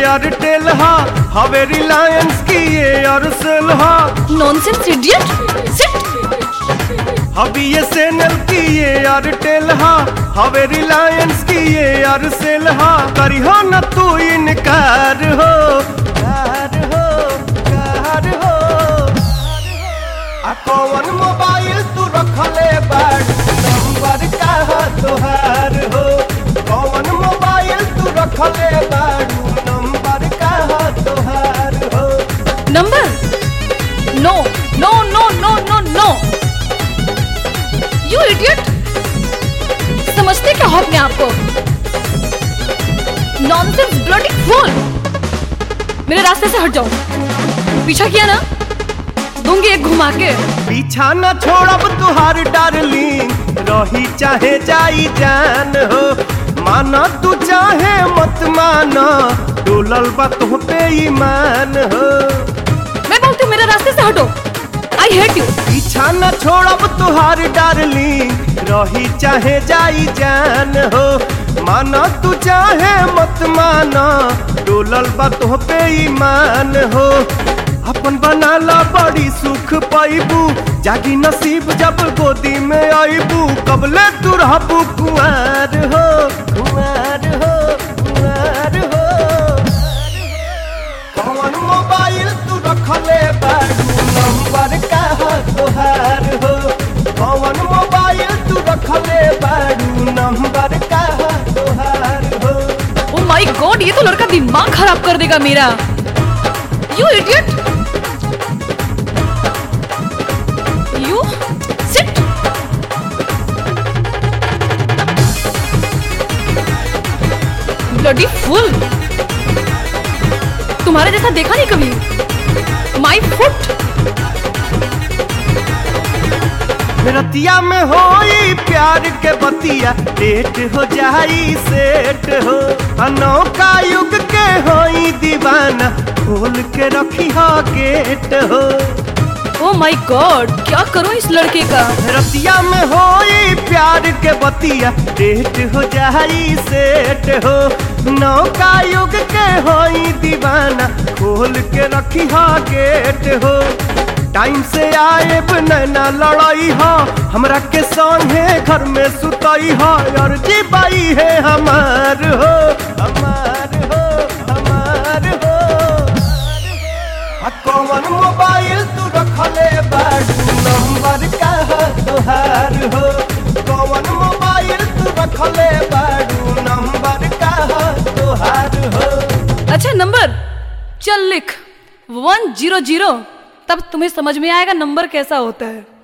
Airtel हा, हवे रिलायंस की एयरसेल हा। Nonsense idiot, sit. BSNL की एयरटेल हा, हवे रिलायंस की एयरसेल हा। करी हो न तू इनकार हो, कार हो, कार हो। आ कौन मोबाइल तू रखले बाड़ू, नंबर का तोहार हो। कौन मोबाइल तू रखले बाड़ू, नंबर का तोहार हो। Number? No no no no no no, you idiot. समझते क्या हो अपने आप को? Nonsense bloody fool. मेरे रास्ते से हट जाओ। पीछा किया ना, दूंगी एक घुमा के। पीछा न छोड़ब तुहार डार्लिंग, रही चाहे जाई जान हो। माना तू चाहे मत माना, डोलल बा तुह पे ईमान हो। मैं बोलती हूँ मेरे रास्ते से हटो, आई हेट यू। पीछा न छोड़ब तुहार डार्लिंग, रही चाहे जाई जान हो। माना तू चाहे मत माना, डोलल बा तुह पे ईमान हो। अपन बनाला बड़ी सुख पाइबू, जागी नसीब जब गोदी में आईबू। कबले तू रहबू कुंवार हो, कुंवार हो, कुंवार हो। कौन मोबाइल तू रखले बाड़ू, नंबर का तोहार हो। कौन मोबाइल तू रखले बाड़ू, नंबर का तोहार हो। ओ माय गॉड, ये तो लड़का दिमाग खराब कर देगा मेरा। You idiot, you sit. Bloody fool, तुम्हारे जैसा देखा नहीं कभी। My foot. रतिया में होई प्यार के बतिया, डेट हो जाई सेट हो। अनोखा युग के होई दीवाना, खोल के रखी हो गेट हो। ओ माय गॉड, क्या करूं इस लड़के का। रतिया में होई प्यार के बतिया, डेट हो जाई सेट हो। नौका युग के होई दीवाना, खोल के रखी हो गेट हो। टाइम से आए नैना लड़ाई हो, हमरा के संगे घर में सुताई हो। अर्जी बाई है हमार हो, हमार हो, हमार हो। कौन मोबाइल तू रखले बाड़ू, नंबर का तोहार हो। कौन मोबाइल तू रखले बाड़ू, नंबर का तोहार हो। अच्छा नंबर, चल लिख 100, तब तुम्हें समझ में आएगा नंबर कैसा होता है।